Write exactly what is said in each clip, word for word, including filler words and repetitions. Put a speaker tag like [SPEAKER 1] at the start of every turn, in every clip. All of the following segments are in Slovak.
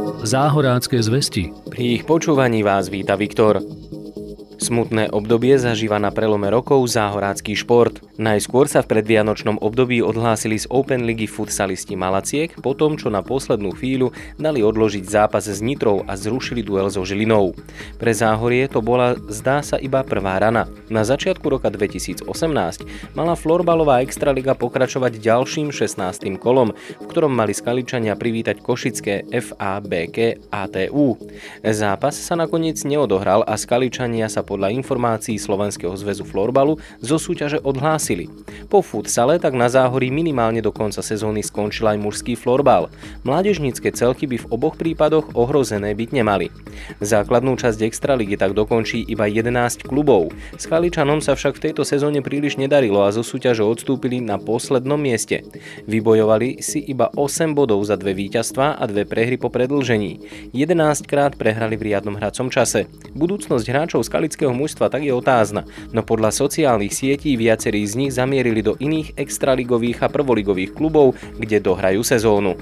[SPEAKER 1] Záhorácké zvesti.
[SPEAKER 2] Pri ich počúvaní vás víta Viktor. Smutné obdobie zažíva na prelome rokov záhorácky šport. Najskôr sa v predvianočnom období odhlásili z Open ligy futsalisti Malaciek, potom čo na poslednú chvíľu dali odložiť zápas s Nitrou a zrušili duel so Žilinou. Pre Záhorie to bola, zdá sa, iba prvá rana. Na začiatku roka dvetisícosemnásť mala florbalová extraliga pokračovať ďalším šestnástym kolom, v ktorom mali Skaličania privítať košické ef á bé ká á té ú. Zápas sa nakoniec neodohral a Skaličania sa podľa informácií Slovenského zväzu florbalu zo súťaže odhlásili. Po futsale tak na Záhorí minimálne do konca sezóny skončil aj mužský florbal. Mládežnícke celky by v oboch prípadoch ohrozené byť nemali. Základnú časť extraligy tak dokončí iba jedenásť klubov. Skaličanom sa však v tejto sezóne príliš nedarilo a zo súťaže odstúpili na poslednom mieste. Vybojovali si iba osem bodov za dve víťazstvá a dve prehry po predĺžení. jedenásťkrát prehrali v riadnom hracom čase. Budúcnosť hráčov skalického mužstva tak je otázna, no podľa sociálnych sietí viacerí z nich zamierili do iných extraligových a prvoligových klubov, kde dohrajú sezónu.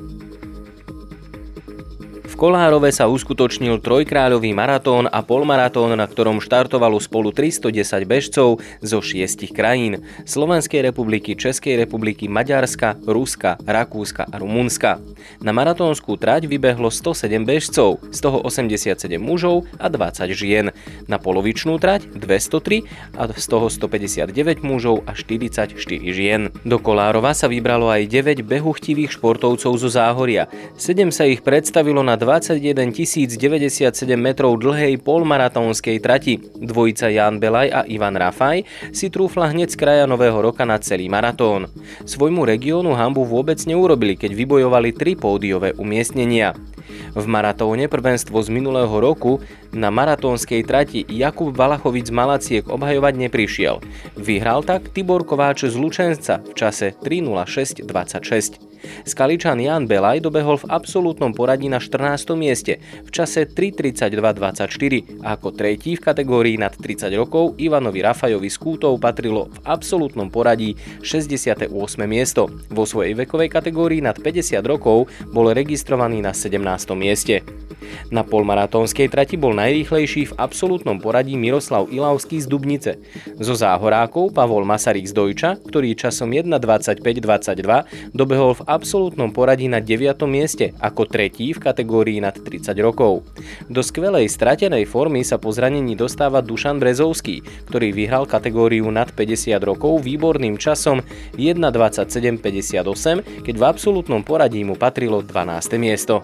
[SPEAKER 2] V Kolárove sa uskutočnil trojkráľový maratón a polmaratón, na ktorom štartovalo spolu tristodesať bežcov zo šiestich krajín: Slovenskej republiky, Českej republiky, Maďarska, Ruska, Rakúska a Rumunska. Na maratónskú trať vybehlo stosedem bežcov, z toho osemdesiatsedem mužov a dvadsať žien. Na polovičnú trať dvestotri a z toho stopäťdesiatdeväť mužov a štyridsaťštyri žien. Do Kolárova sa vybralo aj deväť behuchtivých športovcov zo Záhoria. sedem sa ich predstavilo na dvadsaťjeden tisíc deväťdesiatsedem metrov dlhej polmaratónskej trati. Dvojica Ján Belaj a Ivan Rafaj si trúfla hneď z kraja nového roka na celý maratón. Svojmu regiónu hanbu vôbec neurobili, keď vybojovali tri pódiové umiestnenia. V maratóne prvenstvo z minulého roku na maratónskej trati Jakub Valachovič z Malaciek obhajovať neprišiel. Vyhral tak Tibor Kováč z Lučenca v čase tri nula šesť dvadsaťšesť. Skaličan Ján Belaj dobehol v absolútnom poradí na štrnástom mieste v čase tri tridsaťdva dvadsaťštyri a ako tretí v kategórii nad tridsať rokov Ivanovi Rafajovi z Kútov patrilo v absolútnom poradí šesťdesiate ôsme miesto. Vo svojej vekovej kategórii nad päťdesiat rokov bol registrovaný na sedemnástom mieste. Na polmaratónskej trati bol najrýchlejší v absolútnom poradí Miroslav Ilavský z Dubnice. Zo Záhorákov Pavol Masaryk z Dojča, ktorý časom jeden dvadsaťpäť dvadsaťdva dobehol v absolútnom poradí na deviatom mieste ako tretí v kategórii nad tridsať rokov. Do skvelej stratenej formy sa po zranení dostáva Dušan Brezovský, ktorý vyhral kategóriu nad päťdesiat rokov výborným časom jeden dvadsaťsedem päťdesiatosem, keď v absolútnom poradí mu patrilo dvanáste miesto.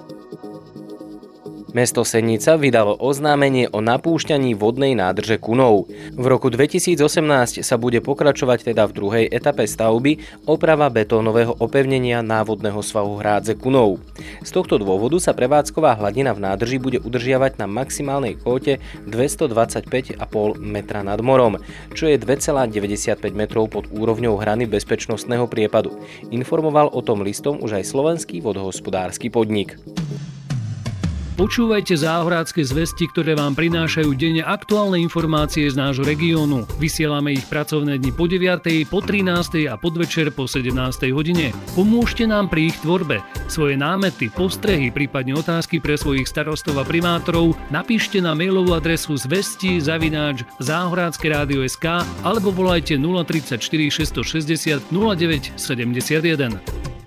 [SPEAKER 2] Mesto Senica vydalo oznámenie o napúšťaní vodnej nádrže Kunov. V roku dvetisícosemnásť sa bude pokračovať teda v druhej etape stavby oprava betónového opevnenia návodného svahu Hrádze Kunov. Z tohto dôvodu sa prevádzková hladina v nádrži bude udržiavať na maximálnej kóte dvestodvadsaťpäť celá päť metra nad morom, čo je dva celé deväťdesiatpäť metrov pod úrovňou hrany bezpečnostného priepadu. Informoval o tom listom už aj slovenský vodohospodársky podnik.
[SPEAKER 1] Počúvajte záhorácké zvesti, ktoré vám prinášajú denne aktuálne informácie z nášho regiónu. Vysielame ich pracovné dni po deviatej, po trinástej a podvečer po sedemnástej hodine. Pomôžte nám pri ich tvorbe. Svoje námety, postrehy, prípadne otázky pre svojich starostov a primátorov napíšte na mailovú adresu zvesti zavináč záhorácké rádio bodka es ká alebo volajte nula tridsaťštyri šesťstošesťdesiat nula deväť sedemdesiatjeden.